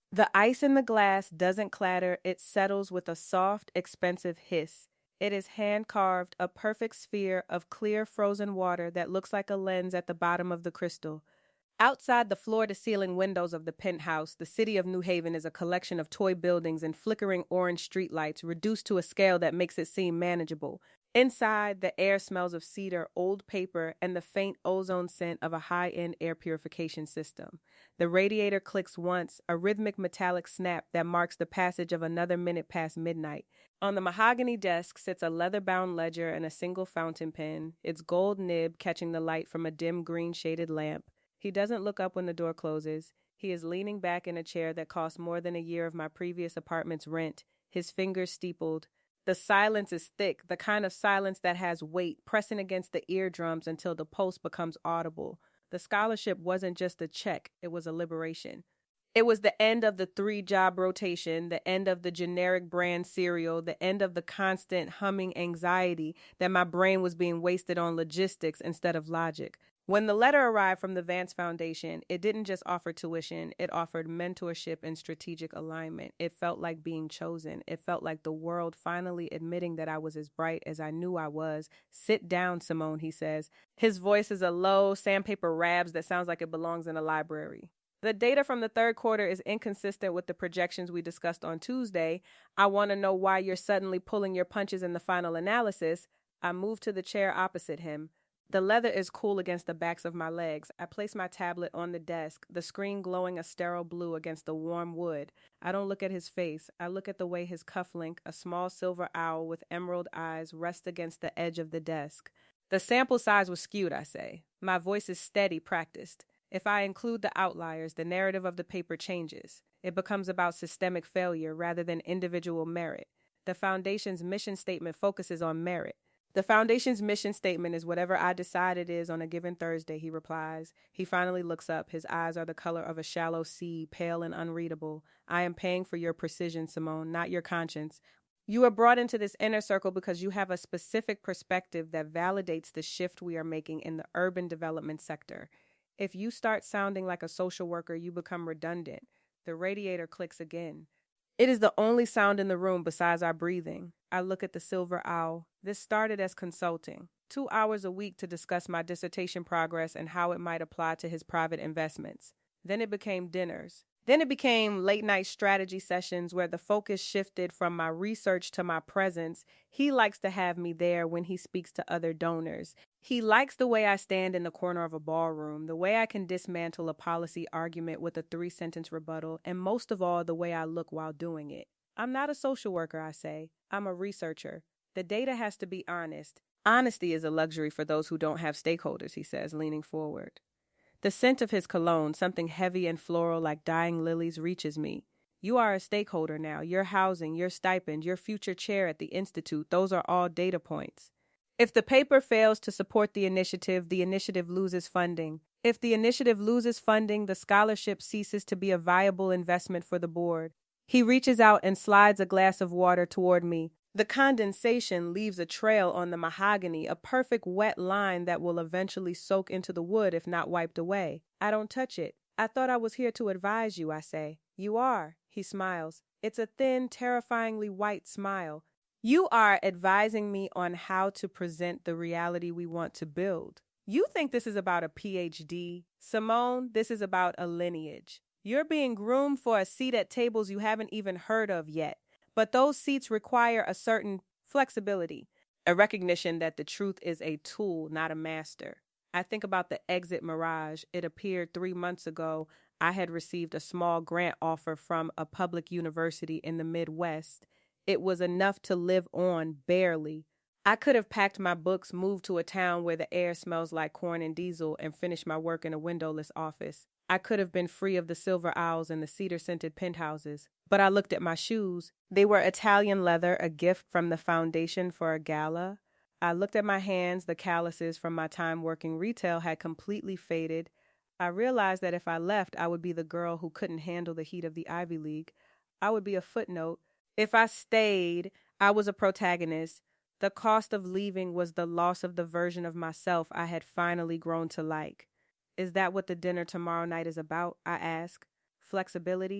The ice in the glass doesn't clatter, it settles with a soft, expensive hiss. It is hand carved, a perfect sphere of clear frozen water that looks like a lens at the bottom of the crystal. Outside the floor to ceiling windows of the penthouse, the city of New Haven is a collection of toy buildings and flickering orange streetlights reduced to a scale that makes it seem manageable. Inside, the air smells of cedar, old paper, and the faint ozone scent of a high end air purification system. The radiator clicks once, a rhythmic metallic snap that marks the passage of another minute past midnight. On the mahogany desk sits a leather bound ledger and a single fountain pen, its gold nib catching the light from a dim green shaded lamp. He doesn't look up when the door closes. He is leaning back in a chair that cost more than a year of my previous apartment's rent, his fingers steepled. The silence is thick, the kind of silence that has weight, pressing against the eardrums until the pulse becomes audible. The scholarship wasn't just a check, it was a liberation. It was the end of the 3-job rotation, the end of the generic brand cereal, the end of the constant humming anxiety that my brain was being wasted on logistics instead of logic. When the letter arrived from the Vance Foundation, it didn't just offer tuition, it offered mentorship and strategic alignment. It felt like being chosen. It felt like the world finally admitting that I was as bright as I knew I was. Sit down, Simone, he says. His voice is a low, sandpaper rabs that sounds like it belongs in a library. The data from the third quarter is inconsistent with the projections we discussed on Tuesday. I want to know why you're suddenly pulling your punches in the final analysis. I move to the chair opposite him. The leather is cool against the backs of my legs. I place my tablet on the desk, the screen glowing a sterile blue against the warm wood. I don't look at his face. I look at the way his cufflink, a small silver owl with emerald eyes, rests against the edge of the desk. The sample size was skewed, I say. My voice is steady, practiced. If I include the outliers, the narrative of the paper changes. It becomes about systemic failure rather than individual merit. The Foundation's mission statement focuses on merit. The Foundation's mission statement is whatever I decide it is on a given Thursday, he replies. He finally looks up. His eyes are the color of a shallow sea, pale and unreadable. I am paying for your precision, Simone, not your conscience. You are brought into this inner circle because you have a specific perspective that validates the shift we are making in the urban development sector. If you start sounding like a social worker, you become redundant. The radiator clicks again. It is the only sound in the room besides our breathing. I look at the silver owl. This started as consulting. 2 hours a week to discuss my dissertation progress and how it might apply to his private investments. Then it became dinners. Then it became late-night strategy sessions where the focus shifted from my research to my presence. He likes to have me there when he speaks to other donors. He likes the way I stand in the corner of a ballroom, the way I can dismantle a policy argument with a 3-sentence rebuttal, and most of all, the way I look while doing it. I'm not a social worker, I say. I'm a researcher. The data has to be honest. Honesty is a luxury for those who don't have stakeholders, he says, leaning forward. The scent of his cologne, something heavy and floral like dying lilies, reaches me. You are a stakeholder now. Your housing, your stipend, your future chair at the Institute, those are all data points. If the paper fails to support the initiative loses funding. If the initiative loses funding, the scholarship ceases to be a viable investment for the board. He reaches out and slides a glass of water toward me. The condensation leaves a trail on the mahogany, a perfect wet line that will eventually soak into the wood if not wiped away. I don't touch it. I thought I was here to advise you, I say. You are, he smiles. It's a thin, terrifyingly white smile. You are advising me on how to present the reality we want to build. You think this is about a PhD. Simone, this is about a lineage. You're being groomed for a seat at tables you haven't even heard of yet. But those seats require a certain flexibility, a recognition that the truth is a tool, not a master. I think about the exit mirage. It appeared 3 months ago. I had received a small grant offer from a public university in the Midwest. It was enough to live on, barely. I could have packed my books, moved to a town where the air smells like corn and diesel, and finished my work in a windowless office. I could have been free of the silver owls and the cedar-scented penthouses. But I looked at my shoes. They were Italian leather, a gift from the Foundation for a gala. I looked at my hands. The calluses from my time working retail had completely faded. I realized that if I left, I would be the girl who couldn't handle the heat of the Ivy League. I would be a footnote. If I stayed, I was a protagonist. The cost of leaving was the loss of the version of myself I had finally grown to like. Is that what the dinner tomorrow night is about? I ask. Flexibility?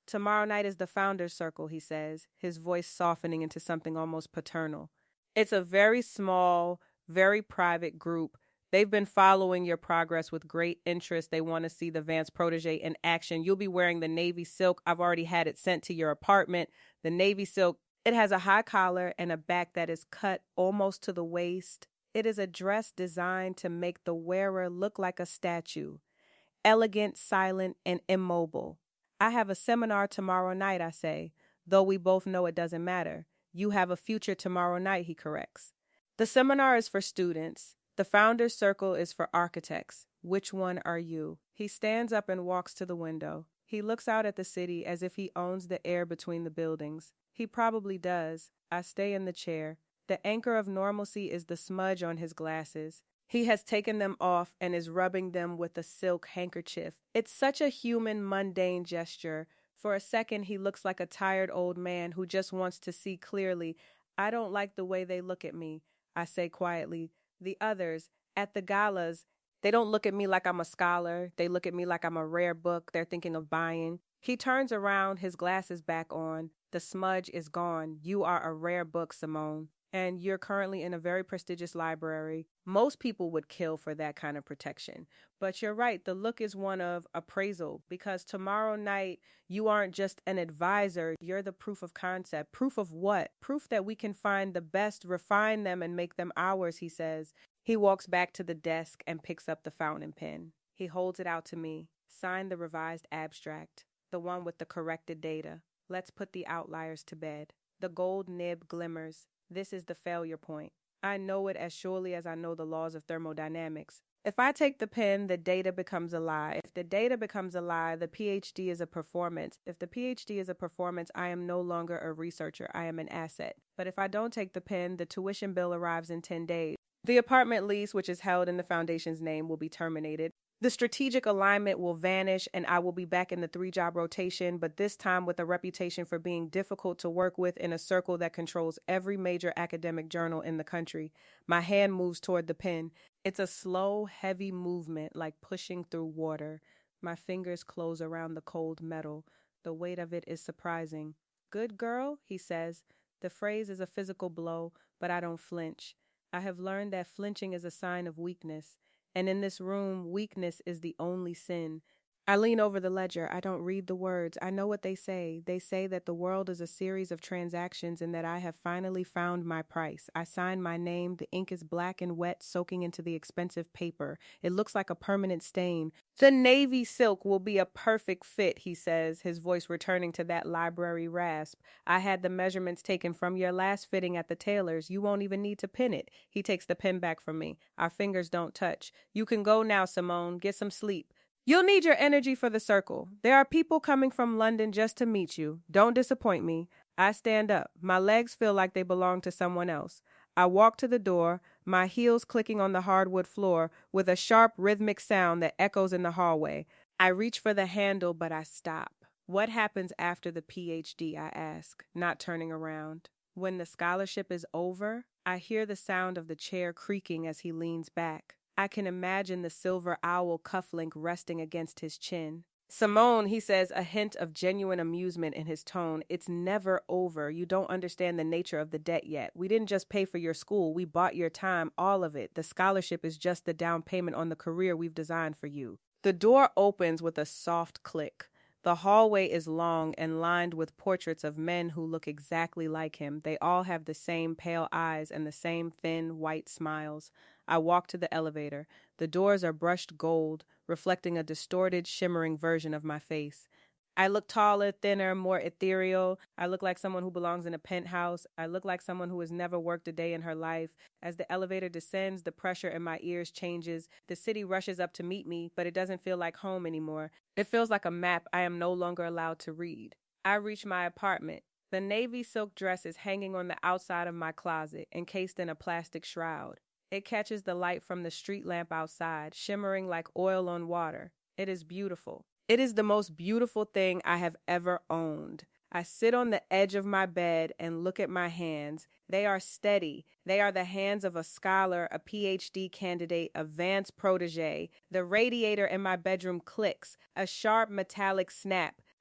Tomorrow night is the Founders Circle, he says, his voice softening into something almost paternal. It's a very small, very private group. They've been following your progress with great interest. They want to see the Vance protege in action. You'll be wearing the navy silk. I've already had it sent to your apartment. The navy silk, it has a high collar and a back that is cut almost to the waist. It is a dress designed to make the wearer look like a statue, elegant, silent, and immobile. I have a seminar tomorrow night, I say, though we both know it doesn't matter. You have a future tomorrow night, he corrects. The seminar is for students. The Founders Circle is for architects. Which one are you? He stands up and walks to the window. He looks out at the city as if he owns the air between the buildings. He probably does. I stay in the chair. The anchor of normalcy is the smudge on his glasses. He has taken them off and is rubbing them with a silk handkerchief. It's such a human, mundane gesture. For a second, he looks like a tired old man who just wants to see clearly. I don't like the way they look at me, I say quietly. The others, at the galas, they don't look at me like I'm a scholar. They look at me like I'm a rare book they're thinking of buying. He turns around, his glasses back on. The smudge is gone. You are a rare book, Simone. And you're currently in a very prestigious library. Most people would kill for that kind of protection. But you're right, the look is one of appraisal, because tomorrow night you aren't just an advisor, you're the proof of concept. Proof of what? Proof that we can find the best, refine them, and make them ours, he says. He walks back to the desk and picks up the fountain pen. He holds it out to me. Sign the revised abstract, the one with the corrected data. Let's put the outliers to bed. The gold nib glimmers. This is the failure point. I know it as surely as I know the laws of thermodynamics. If I take the pen, the data becomes a lie. If the data becomes a lie, the PhD is a performance. If the PhD is a performance, I am no longer a researcher. I am an asset. But if I don't take the pen, the tuition bill arrives in 10 days. The apartment lease, which is held in the foundation's name, will be terminated. The strategic alignment will vanish and I will be back in the 3-job rotation, but this time with a reputation for being difficult to work with in a circle that controls every major academic journal in the country. My hand moves toward the pen. It's a slow, heavy movement like pushing through water. My fingers close around the cold metal. The weight of it is surprising. Good girl, he says. The phrase is a physical blow, but I don't flinch. I have learned that flinching is a sign of weakness. And in this room, weakness is the only sin. I lean over the ledger. I don't read the words. I know what they say. They say that the world is a series of transactions and that I have finally found my price. I sign my name. The ink is black and wet, soaking into the expensive paper. It looks like a permanent stain. The navy silk will be a perfect fit, he says, his voice returning to that library rasp. I had the measurements taken from your last fitting at the tailor's. You won't even need to pin it. He takes the pen back from me. Our fingers don't touch. You can go now, Simone. Get some sleep. You'll need your energy for the circle. There are people coming from London just to meet you. Don't disappoint me. I stand up. My legs feel like they belong to someone else. I walk to the door, my heels clicking on the hardwood floor with a sharp rhythmic sound that echoes in the hallway. I reach for the handle, but I stop. What happens after the PhD, I ask, not turning around. When the scholarship is over, I hear the sound of the chair creaking as he leans back. I can imagine the silver owl cufflink resting against his chin. Simone, he says, a hint of genuine amusement in his tone. It's never over. You don't understand the nature of the debt yet. We didn't just pay for your school. We bought your time, all of it. The scholarship is just the down payment on the career we've designed for you. The door opens with a soft click. The hallway is long and lined with portraits of men who look exactly like him. They all have the same pale eyes and the same thin, white smiles. I walk to the elevator. The doors are brushed gold, reflecting a distorted, shimmering version of my face. I look taller, thinner, more ethereal. I look like someone who belongs in a penthouse. I look like someone who has never worked a day in her life. As the elevator descends, the pressure in my ears changes. The city rushes up to meet me, but it doesn't feel like home anymore. It feels like a map I am no longer allowed to read. I reach my apartment. The navy silk dress is hanging on the outside of my closet, encased in a plastic shroud. It catches the light from the street lamp outside, shimmering like oil on water. It is beautiful. It is the most beautiful thing I have ever owned. I sit on the edge of my bed and look at my hands. They are steady. They are the hands of a scholar, a PhD candidate, a Vance protege. The radiator in my bedroom clicks, a sharp metallic snap.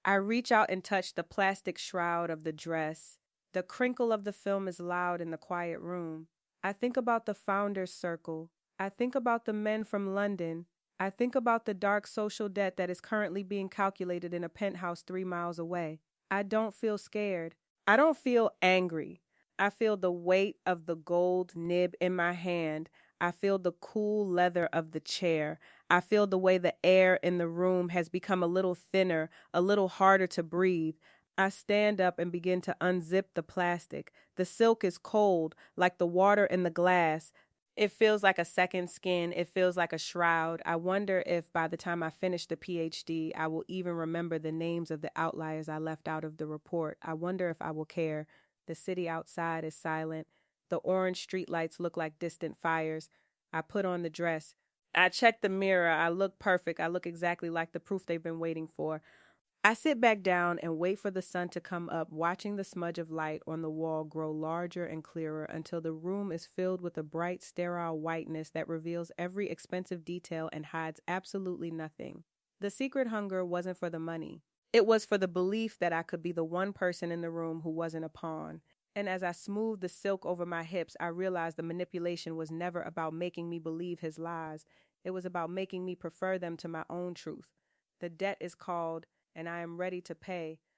I reach out and touch the plastic shroud of the dress. The crinkle of the film is loud in the quiet room. I think about the founder's circle. I think about the men from London. I think about the dark social debt that is currently being calculated in a penthouse 3 miles away. I don't feel scared. I don't feel angry. I feel the weight of the gold nib in my hand. I feel the cool leather of the chair. I feel the way the air in the room has become a little thinner, a little harder to breathe. I stand up and begin to unzip the plastic. The silk is cold, like the water in the glass. It feels like a second skin. It feels like a shroud. I wonder if by the time I finish the PhD, I will even remember the names of the outliers I left out of the report. I wonder if I will care. The city outside is silent. The orange streetlights look like distant fires. I put on the dress. I check the mirror. I look perfect. I look exactly like the proof they've been waiting for. I sit back down and wait for the sun to come up, watching the smudge of light on the wall grow larger and clearer until the room is filled with a bright, sterile whiteness that reveals every expensive detail and hides absolutely nothing. The secret hunger wasn't for the money. It was for the belief that I could be the one person in the room who wasn't a pawn. And as I smoothed the silk over my hips, I realized the manipulation was never about making me believe his lies. It was about making me prefer them to my own truth. The debt is called, and I am ready to pay.